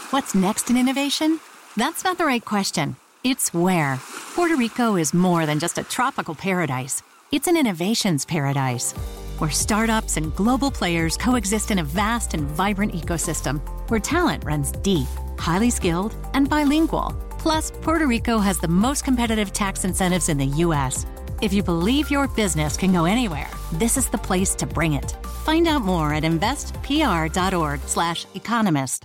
What's next in innovation? That's not the right question. It's where. Puerto Rico is more than just a tropical paradise. It's an innovations paradise, where startups and global players coexist in a vast and vibrant ecosystem, where talent runs deep, highly skilled, and bilingual. Plus, Puerto Rico has the most competitive tax incentives in the U.S. If you believe your business can go anywhere, this is the place to bring it. Find out more at investpr.org/economist.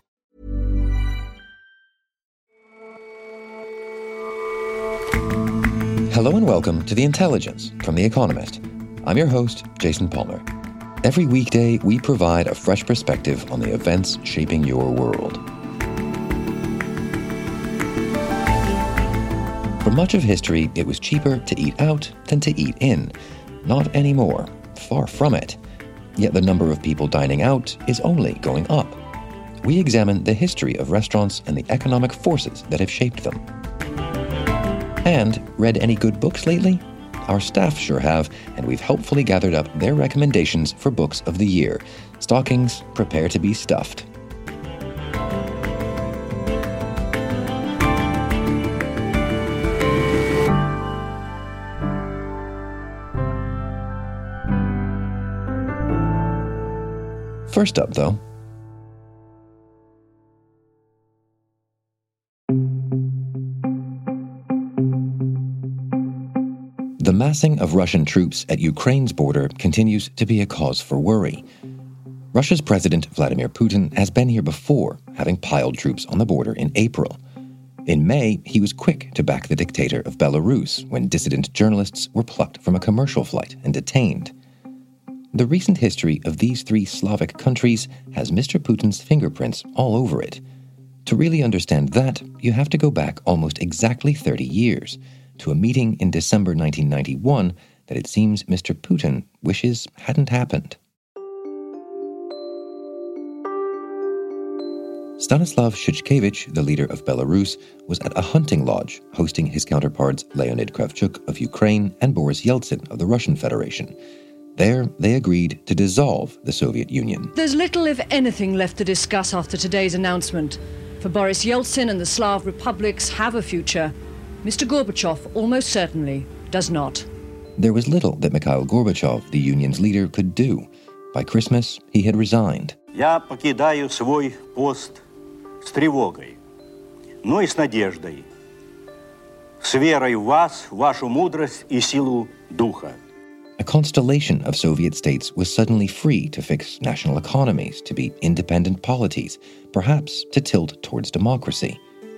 Hello and welcome to The Intelligence from The Economist. I'm your host, Jason Palmer. Every weekday, we provide a fresh perspective on the events shaping your world. For much of history, it was cheaper to eat out than to eat in. Not anymore. Far from it. Yet the number of people dining out is only going up. We examine the history of restaurants and the economic forces that have shaped them. And read any good books lately? Our staff sure have, and we've helpfully gathered up their recommendations for books of the year. Stockings, prepare to be stuffed. First up, though, the massing of Russian troops at Ukraine's border continues to be a cause for worry. Russia's President Vladimir Putin has been here before, having piled troops on the border in April. In May, he was quick to back the dictator of Belarus when dissident journalists were plucked from a commercial flight and detained. The recent history of these three Slavic countries has Mr. Putin's fingerprints all over it. To really understand that, you have to go back almost exactly 30 years, to a meeting in December 1991 that it seems Mr. Putin wishes hadn't happened. Stanislav Shuchkevich, the leader of Belarus, was at a hunting lodge hosting his counterparts Leonid Kravchuk of Ukraine and Boris Yeltsin of the Russian Federation. There, they agreed to dissolve the Soviet Union. There's little, if anything, left to discuss after today's announcement. For Boris Yeltsin and the Slav republics have a future. Mr. Gorbachev almost certainly does not. There was little that Mikhail Gorbachev, the union's leader, could do. By Christmas, he had resigned. Я покидаю свой пост с тревогой, но и с надеждой, с верой в вас, вашу мудрость и силу духа. A constellation of Soviet states was suddenly free to fix national economies, to be independent polities, perhaps to tilt towards democracy.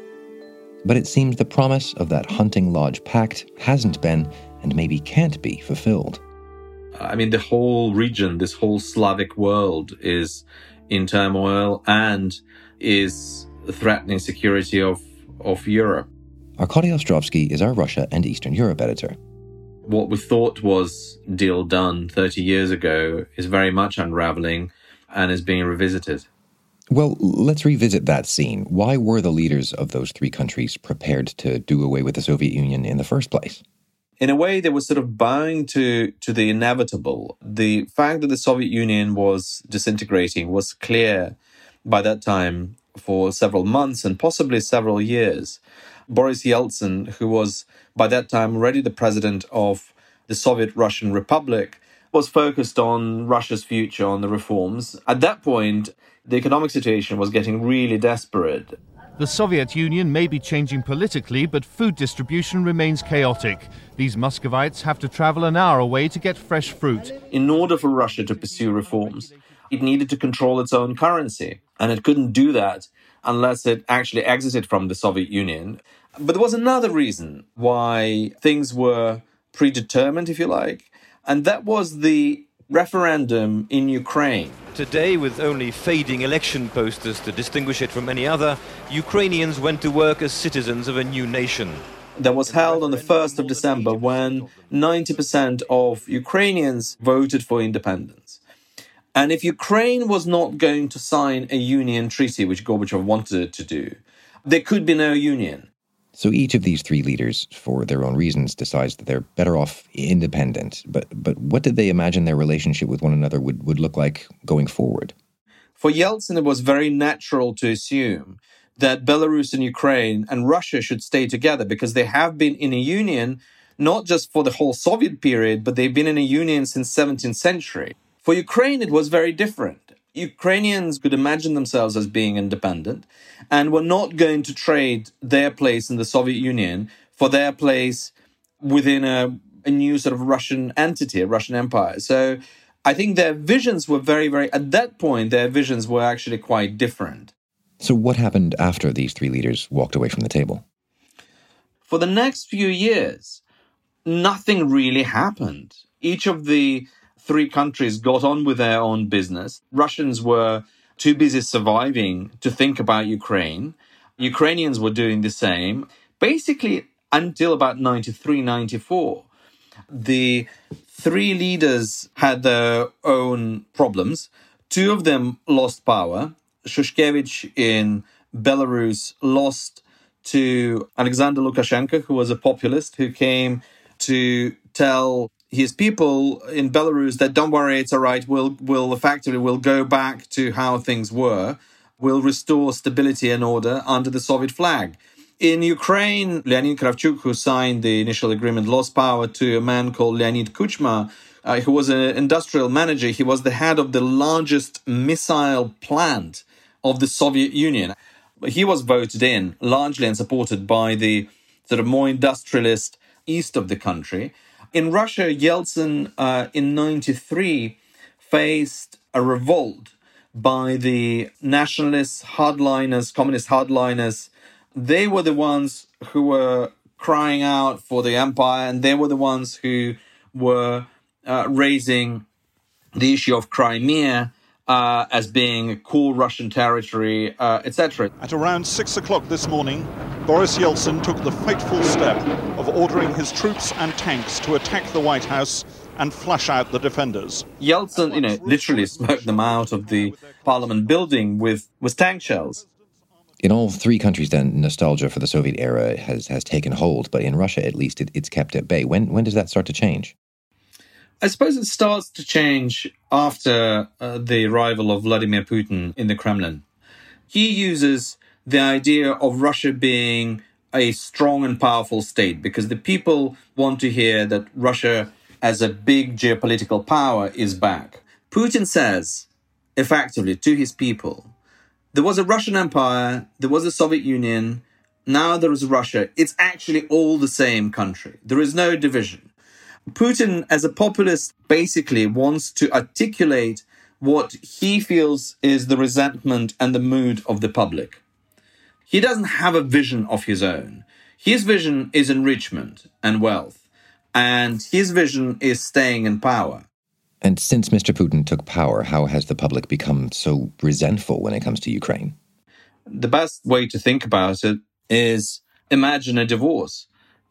But it seems the promise of that hunting lodge pact hasn't been, and maybe can't be, fulfilled. I mean, the whole region, this whole Slavic world is in turmoil and is threatening security of Europe. Arkady Ostrovsky is our Russia and Eastern Europe editor. What we thought was deal done 30 years ago is very much unraveling and is being revisited. Well, let's revisit that scene. Why were the leaders of those three countries prepared to do away with the Soviet Union in the first place? In a way, they were sort of bowing to the inevitable. The fact that the Soviet Union was disintegrating was clear by that time for several months and possibly several years. Boris Yeltsin, who was by that time already the president of the Soviet Russian Republic, was focused on Russia's future, on the reforms. At that point, the economic situation was getting really desperate. The Soviet Union may be changing politically, but food distribution remains chaotic. These Muscovites have to travel an hour away to get fresh fruit. In order for Russia to pursue reforms, it needed to control its own currency, and it couldn't do that unless it actually exited from the Soviet Union. But there was another reason why things were predetermined, if you like, and that was the referendum in Ukraine. Today, with only fading election posters to distinguish it from any other, Ukrainians went to work as citizens of a new nation. That was held on the 1st of December when 90% of Ukrainians voted for independence. And if Ukraine was not going to sign a union treaty, which Gorbachev wanted it to do, there could be no union. So each of these three leaders, for their own reasons, decides that they're better off independent. But what did they imagine their relationship with one another would look like going forward? For Yeltsin, it was very natural to assume that Belarus and Ukraine and Russia should stay together because they have been in a union not just for the whole Soviet period, but they've been in a union since 17th century. For Ukraine, it was very different. Ukrainians could imagine themselves as being independent and were not going to trade their place in the Soviet Union for their place within a new sort of Russian entity, a Russian empire. So I think their visions were at that point, their visions were actually quite different. So what happened after these three leaders walked away from the table? For the next few years, nothing really happened. Each of the three countries got on with their own business. Russians were too busy surviving to think about Ukraine. Ukrainians were doing the same. Basically, until about 93, 94, the three leaders had their own problems. Two of them lost power. Shushkevich in Belarus lost to Alexander Lukashenko, who was a populist, who came to tell his people in Belarus that don't worry, it's all right, we'll go back to how things were. We'll restore stability and order under the Soviet flag. In Ukraine, Leonid Kravchuk, who signed the initial agreement, lost power to a man called Leonid Kuchma, who was an industrial manager. He was the head of the largest missile plant of the Soviet Union. He was voted in largely and supported by the sort of more industrialist east of the country. In Russia, Yeltsin in 93 faced a revolt by the nationalists, hardliners, communist hardliners. They were the ones who were crying out for the empire, and they were the ones who were raising the issue of Crimea as being a core Russian territory, etc. At around 6 o'clock this morning, Boris Yeltsin took the fateful step of ordering his troops and tanks to attack the White House and flush out the defenders. Yeltsin, literally smoked them out of the parliament building with tank shells. In all three countries, then, nostalgia for the Soviet era has taken hold, but in Russia, at least, it's kept at bay. When does that start to change? I suppose it starts to change after the arrival of Vladimir Putin in the Kremlin. He uses the idea of Russia being a strong and powerful state because the people want to hear that Russia as a big geopolitical power is back. Putin says, effectively, to his people, there was a Russian empire, there was a Soviet Union, now there is Russia. It's actually all the same country. There is no division. Putin, as a populist, basically wants to articulate what he feels is the resentment and the mood of the public. He doesn't have a vision of his own. His vision is enrichment and wealth, and his vision is staying in power. And since Mr. Putin took power, how has the public become so resentful when it comes to Ukraine? The best way to think about it is imagine a divorce.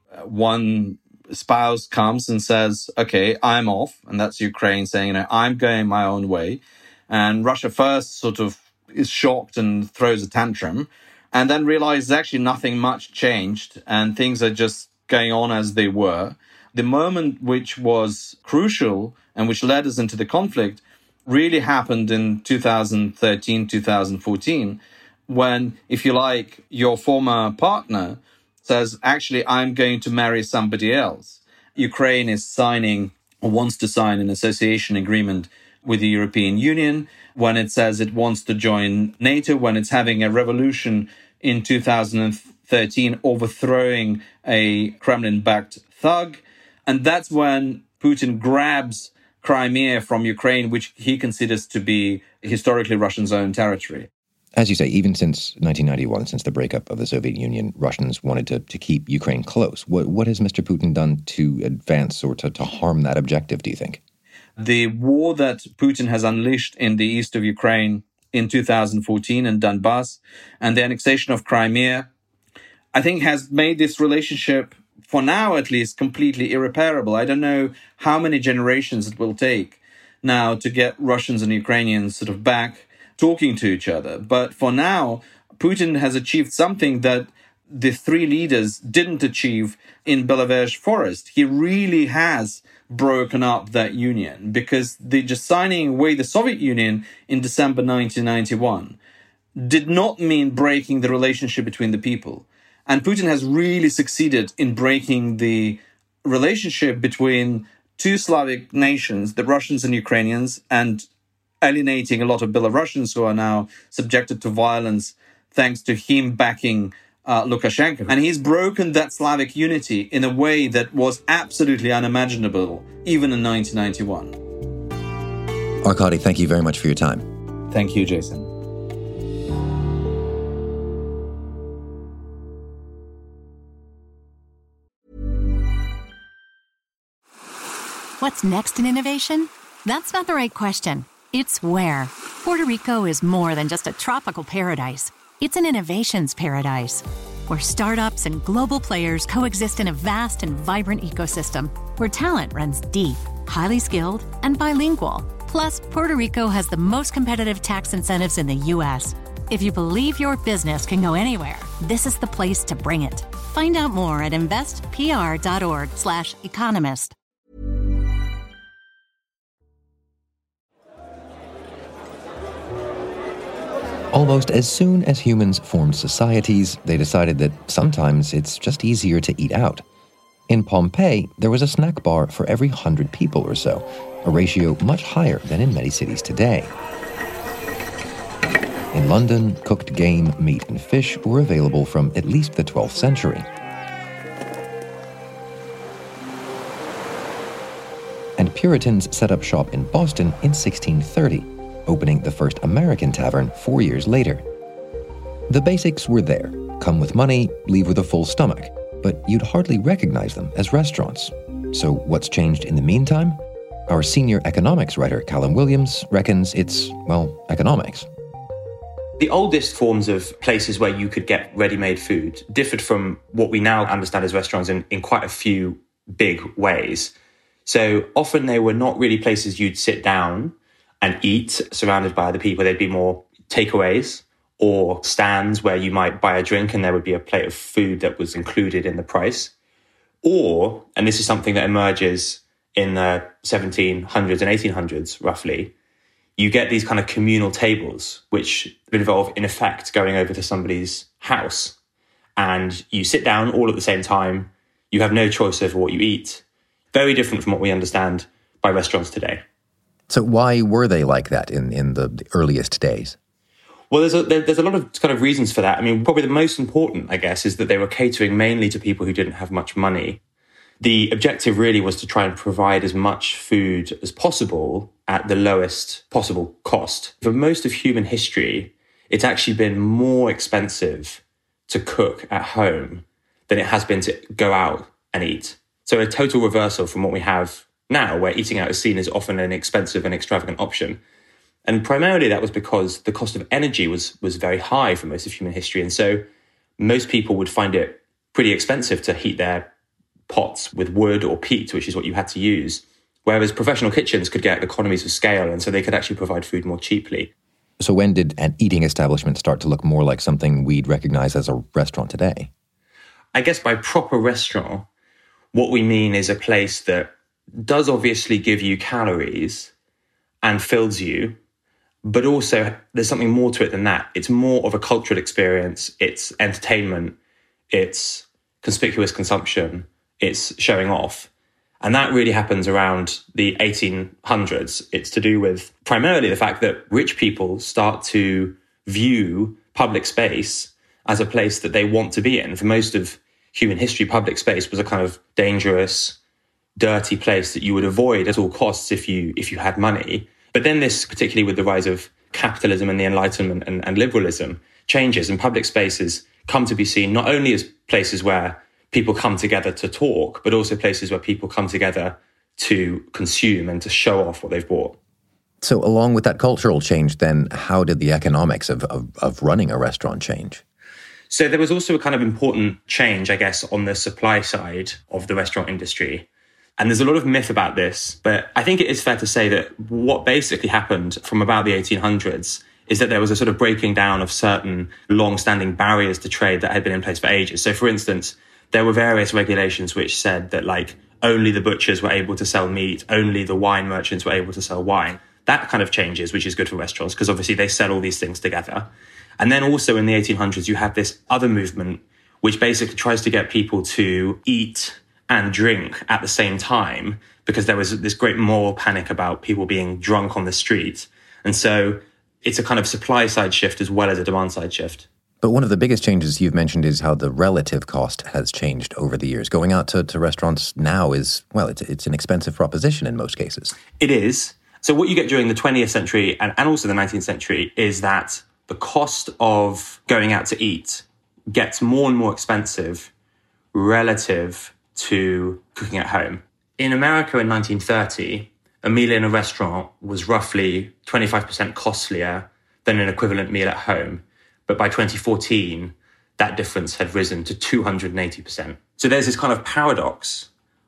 One spouse comes and says, okay, I'm off. And that's Ukraine saying, I'm going my own way. And Russia first sort of is shocked and throws a tantrum and then realizes actually nothing much changed and things are just going on as they were. The moment which was crucial and which led us into the conflict really happened in 2013, 2014, when, if you like, your former partner says, actually, I'm going to marry somebody else. Ukraine is signing or wants to sign an association agreement with the European Union, when it says it wants to join NATO, when it's having a revolution in 2013, overthrowing a Kremlin-backed thug. And that's when Putin grabs Crimea from Ukraine, which he considers to be historically Russia's own territory. As you say, even since 1991, since the breakup of the Soviet Union, Russians wanted to keep Ukraine close. What has Mr. Putin done to advance or to harm that objective, do you think? The war that Putin has unleashed in the east of Ukraine in 2014 in Donbass and the annexation of Crimea, I think has made this relationship, for now at least, completely irreparable. I don't know how many generations it will take now to get Russians and Ukrainians sort of back talking to each other. But for now, Putin has achieved something that the three leaders didn't achieve in Belovezh Forest. He really has broken up that union because they just signing away the Soviet Union in December 1991 did not mean breaking the relationship between the people. And Putin has really succeeded in breaking the relationship between two Slavic nations, the Russians and Ukrainians, and alienating a lot of Belarusians who are now subjected to violence thanks to him backing Lukashenko. And he's broken that Slavic unity in a way that was absolutely unimaginable, even in 1991. Arkady, thank you very much for your time. Thank you, Jason. What's next in innovation? That's not the right question. It's where. Puerto Rico is more than just a tropical paradise. It's an innovations paradise, where startups and global players coexist in a vast and vibrant ecosystem, where talent runs deep, highly skilled, and bilingual. Plus, Puerto Rico has the most competitive tax incentives in the U.S. If you believe your business can go anywhere, this is the place to bring it. Find out more at investpr.org/economist. Almost as soon as humans formed societies, they decided that sometimes it's just easier to eat out. In Pompeii, there was a snack bar for every 100 people or so, a ratio much higher than in many cities today. In London, cooked game, meat, and fish were available from at least the 12th century. And Puritans set up shop in Boston in 1630. Opening the first American tavern 4 years later. The basics were there. Come with money, leave with a full stomach. But you'd hardly recognize them as restaurants. So what's changed in the meantime? Our senior economics writer, Callum Williams, reckons it's, well, economics. The oldest forms of places where you could get ready-made food differed from what we now understand as restaurants in quite a few big ways. So often they were not really places you'd sit down and eat surrounded by other people. They'd be more takeaways or stands where you might buy a drink and there would be a plate of food that was included in the price. Or, and this is something that emerges in the 1700s and 1800s roughly, you get these kind of communal tables, which involve, in effect, going over to somebody's house. And you sit down all at the same time. You have no choice over what you eat. Very different from what we understand by restaurants today. So why were they like that in the earliest days? Well, there's a lot of kind of reasons for that. I mean, probably the most important, I guess, is that they were catering mainly to people who didn't have much money. The objective really was to try and provide as much food as possible at the lowest possible cost. For most of human history, it's actually been more expensive to cook at home than it has been to go out and eat. So a total reversal from what we have now, where eating out is seen as often an expensive and extravagant option. And primarily that was because the cost of energy was very high for most of human history. And so most people would find it pretty expensive to heat their pots with wood or peat, which is what you had to use. Whereas professional kitchens could get economies of scale, and so they could actually provide food more cheaply. So when did an eating establishment start to look more like something we'd recognize as a restaurant today? I guess by proper restaurant, what we mean is a place that does obviously give you calories and fills you, but also there's something more to it than that. It's more of a cultural experience. It's entertainment. It's conspicuous consumption. It's showing off. And that really happens around the 1800s. It's to do with primarily the fact that rich people start to view public space as a place that they want to be in. For most of human history, public space was a kind of dangerous, dirty place that you would avoid at all costs if you had money. But then this, particularly with the rise of capitalism and the Enlightenment and liberalism, changes, and public spaces come to be seen not only as places where people come together to talk, but also places where people come together to consume and to show off what they've bought. So along with that cultural change, then, how did the economics of running a restaurant change? So there was also a kind of important change, I guess, on the supply side of the restaurant industry. And there's a lot of myth about this, but I think it is fair to say that what basically happened from about the 1800s is that there was a sort of breaking down of certain long-standing barriers to trade that had been in place for ages. So, for instance, there were various regulations which said that, like, only the butchers were able to sell meat, only the wine merchants were able to sell wine. That kind of changes, which is good for restaurants, because obviously they sell all these things together. And then also in the 1800s, you have this other movement, which basically tries to get people to eat and drink at the same time, because there was this great moral panic about people being drunk on the street. And so it's a kind of supply side shift as well as a demand side shift. But one of the biggest changes you've mentioned is how the relative cost has changed over the years. Going out to restaurants now is, well, it's an expensive proposition in most cases. It is. So what you get during the 20th century and also the 19th century is that the cost of going out to eat gets more and more expensive relative to cooking at home. In America in 1930, a meal in a restaurant was roughly 25% costlier than an equivalent meal at home. But by 2014, that difference had risen to 280%. So there's this kind of paradox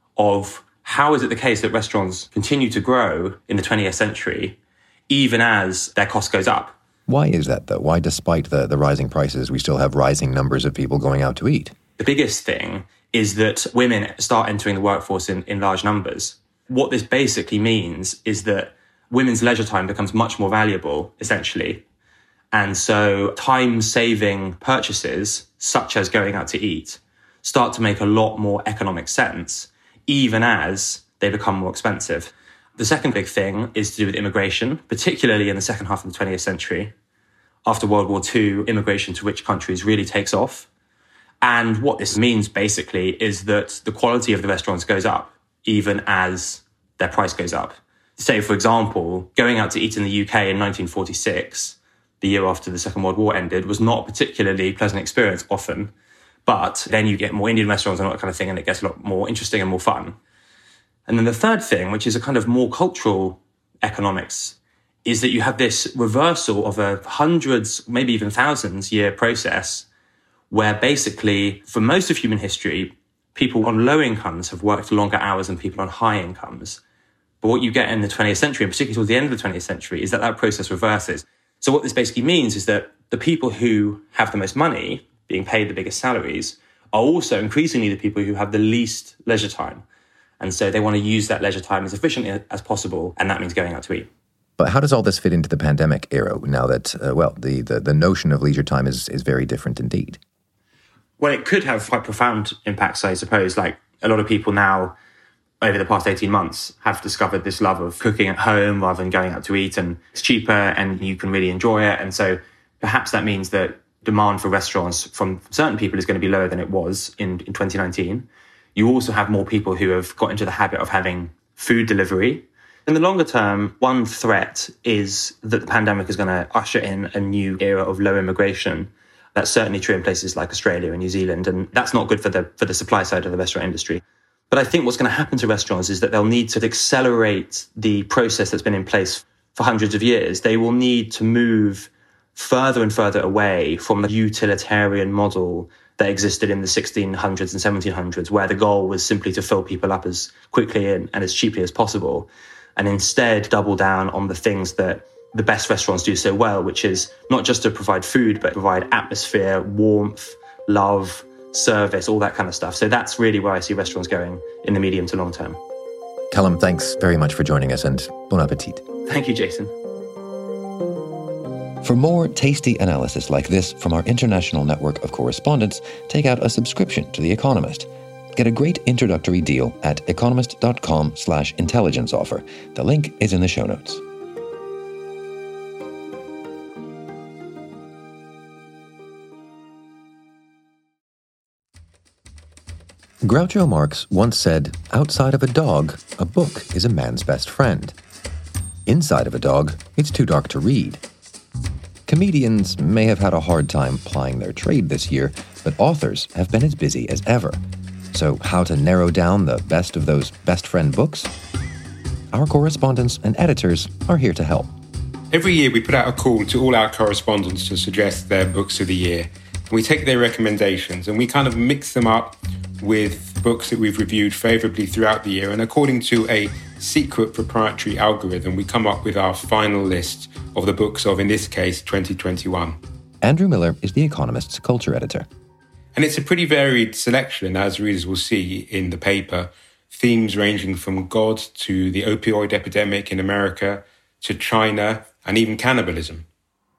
of how is it the case that restaurants continue to grow in the 20th century, even as their cost goes up? Why is that, though? Why, despite the rising prices, we still have rising numbers of people going out to eat? The biggest thing is that women start entering the workforce in large numbers. What this basically means is that women's leisure time becomes much more valuable, essentially. And so time-saving purchases, such as going out to eat, start to make a lot more economic sense, even as they become more expensive. The second big thing is to do with immigration, particularly in the second half of the 20th century. After World War II, immigration to rich countries really takes off. And what this means, basically, is that the quality of the restaurants goes up, even as their price goes up. Say, for example, going out to eat in the UK in 1946, the year after the Second World War ended, was not a particularly pleasant experience often. But then you get more Indian restaurants and all that kind of thing, and it gets a lot more interesting and more fun. And then the third thing, which is a kind of more cultural economics, is that you have this reversal of a hundreds, maybe even thousands year process where basically, for most of human history, people on low incomes have worked longer hours than people on high incomes. But what you get in the 20th century, and particularly towards the end of the 20th century, is that process reverses. So what this basically means is that the people who have the most money, being paid the biggest salaries, are also increasingly the people who have the least leisure time. And so they want to use that leisure time as efficiently as possible, and that means going out to eat. But how does all this fit into the pandemic era now that, the notion of leisure time is very different indeed? Well, it could have quite profound impacts, I suppose. Like a lot of people now, over the past 18 months, have discovered this love of cooking at home rather than going out to eat, and it's cheaper and you can really enjoy it. And so perhaps that means that demand for restaurants from certain people is going to be lower than it was in 2019. You also have more people who have got into the habit of having food delivery. In the longer term, one threat is that the pandemic is going to usher in a new era of low immigration. That's certainly true in places like Australia and New Zealand, and that's not good for the supply side of the restaurant industry. But I think what's going to happen to restaurants is that they'll need to accelerate the process that's been in place for hundreds of years. They will need to move further and further away from the utilitarian model that existed in the 1600s and 1700s, where the goal was simply to fill people up as quickly and as cheaply as possible, and instead double down on the things that the best restaurants do so well, which is not just to provide food, but provide atmosphere, warmth, love, service, all that kind of stuff. So that's really where I see restaurants going in the medium to long term. Callum, thanks very much for joining us, and bon appetit. Thank you, Jason. For more tasty analysis like this from our international network of correspondents, take out a subscription to The Economist. Get a great introductory deal at economist.com/intelligence offer. The link is in the show notes. Groucho Marx once said, "Outside of a dog, a book is a man's best friend. Inside of a dog, it's too dark to read." Comedians may have had a hard time plying their trade this year, but authors have been as busy as ever. So how to narrow down the best of those best friend books? Our correspondents and editors are here to help. Every year we put out a call to all our correspondents to suggest their books of the year. We take their recommendations and we kind of mix them up with books that we've reviewed favourably throughout the year, and according to a secret proprietary algorithm, we come up with our final list of the books of, in this case, 2021. Andrew Miller is The Economist's culture editor. And it's a pretty varied selection, as readers will see in the paper. Themes ranging from God to the opioid epidemic in America, to China, and even cannibalism.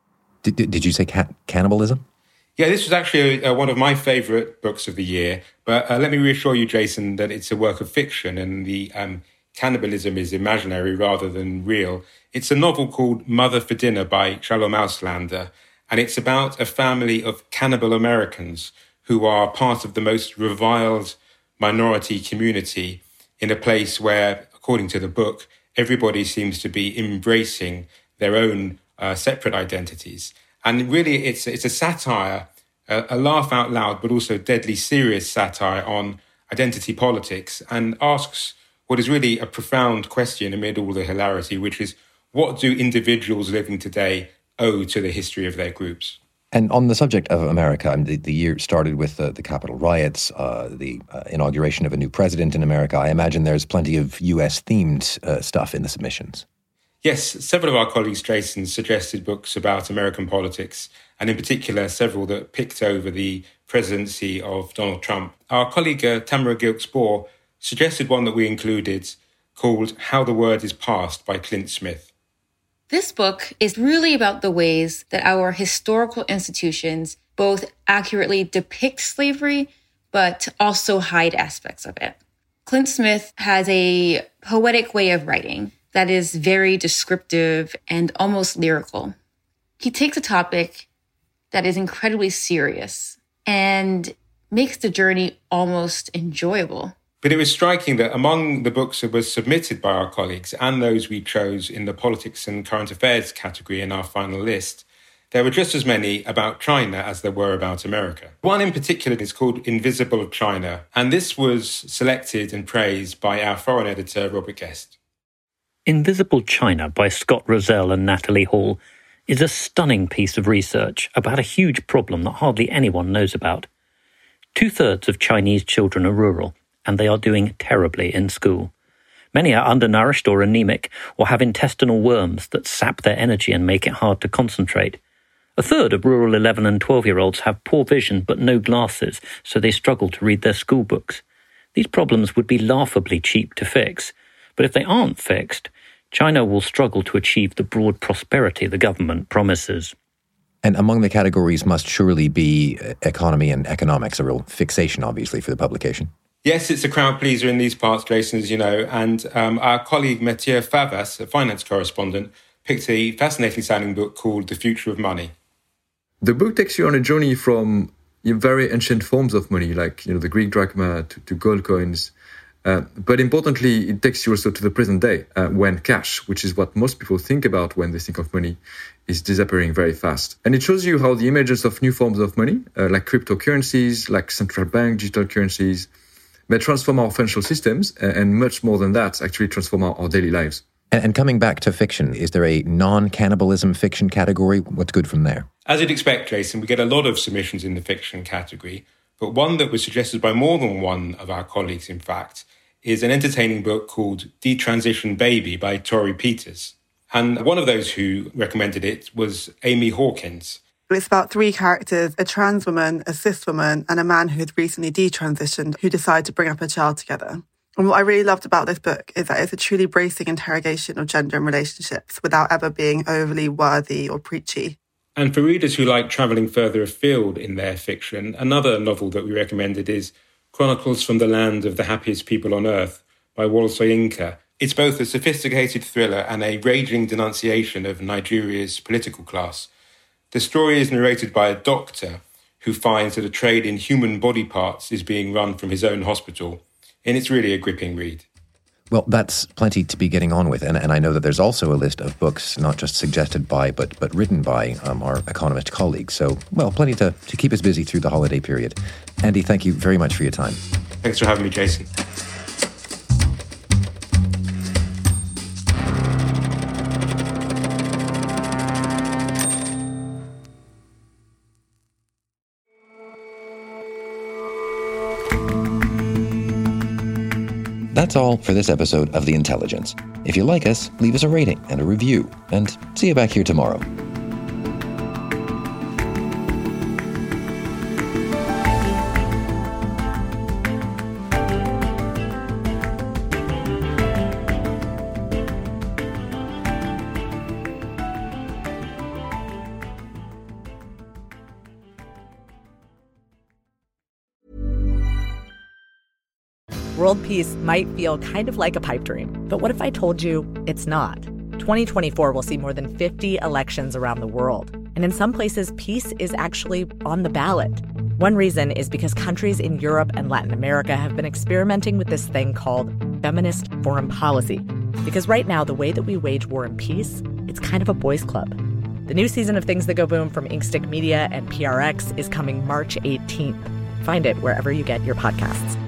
Did you say cannibalism? Yeah, this was actually one of my favourite books of the year. But let me reassure you, Jason, that it's a work of fiction and the cannibalism is imaginary rather than real. It's a novel called Mother for Dinner by Shalom Auslander. And it's about a family of cannibal Americans who are part of the most reviled minority community in a place where, according to the book, everybody seems to be embracing their own separate identities. And really, it's a satire, a laugh out loud, but also deadly serious satire on identity politics, and asks what is really a profound question amid all the hilarity, which is, what do individuals living today owe to the history of their groups? And on the subject of America, the year started with the Capitol riots, the inauguration of a new president in America. I imagine there's plenty of US-themed stuff in the submissions. Yes, several of our colleagues, Jason, suggested books about American politics, and in particular, several that picked over the presidency of Donald Trump. Our colleague Tamara Gilkes-Bohr suggested one that we included called How the Word is Passed by Clint Smith. This book is really about the ways that our historical institutions both accurately depict slavery, but also hide aspects of it. Clint Smith has a poetic way of writing that is very descriptive and almost lyrical. He takes a topic that is incredibly serious and makes the journey almost enjoyable. But it was striking that among the books that were submitted by our colleagues and those we chose in the politics and current affairs category in our final list, there were just as many about China as there were about America. One in particular is called Invisible China, and this was selected and praised by our foreign editor, Robert Guest. Invisible China by Scott Rozelle and Natalie Hall is a stunning piece of research about a huge problem that hardly anyone knows about. 2/3 of Chinese children are rural, and they are doing terribly in school. Many are undernourished or anemic, or have intestinal worms that sap their energy and make it hard to concentrate. 1/3 of rural 11 and 12-year-olds have poor vision but no glasses, so they struggle to read their school books. These problems would be laughably cheap to fix, but if they aren't fixed, China will struggle to achieve the broad prosperity the government promises. And among the categories must surely be economy and economics, a real fixation, obviously, for the publication. Yes, it's a crowd pleaser in these parts, Jason, as you know, and our colleague Mathieu Favas, a finance correspondent, picked a fascinating sounding book called The Future of Money. The book takes you on a journey from very ancient forms of money, like the Greek drachma to gold coins. But importantly, it takes you also to the present day, when cash, which is what most people think about when they think of money, is disappearing very fast. And it shows you how the emergence of new forms of money, like cryptocurrencies, like central bank digital currencies, may transform our financial systems, and much more than that, actually transform our daily lives. And coming back to fiction, is there a non-cannibalism fiction category? What's good from there? As you'd expect, Jason, we get a lot of submissions in the fiction category, but one that was suggested by more than one of our colleagues, in fact, is an entertaining book called Detransition Baby by Tori Peters. And one of those who recommended it was Amy Hawkins. It's about 3 characters, a trans woman, a cis woman, and a man who had recently detransitioned, who decide to bring up a child together. And what I really loved about this book is that it's a truly bracing interrogation of gender and relationships without ever being overly worthy or preachy. And for readers who like travelling further afield in their fiction, another novel that we recommended is Chronicles from the Land of the Happiest People on Earth by Wole Soyinka. It's both a sophisticated thriller and a raging denunciation of Nigeria's political class. The story is narrated by a doctor who finds that a trade in human body parts is being run from his own hospital, and it's really a gripping read. Well, that's plenty to be getting on with, and I know that there's also a list of books not just suggested by, but written by our economist colleagues. So, well, plenty to keep us busy through the holiday period. Andy, thank you very much for your time. Thanks for having me, Jason. That's all for this episode of The Intelligence. If you like us, leave us a rating and a review, and see you back here tomorrow. World peace might feel kind of like a pipe dream, but what if I told you it's not? 2024 will see more than 50 elections around the world, and in some places, peace is actually on the ballot. One reason is because countries in Europe and Latin America have been experimenting with this thing called feminist foreign policy. Because right now, the way that we wage war and peace, it's kind of a boys' club. The new season of Things That Go Boom from Inkstick Media and PRX is coming March 18th. Find it wherever you get your podcasts.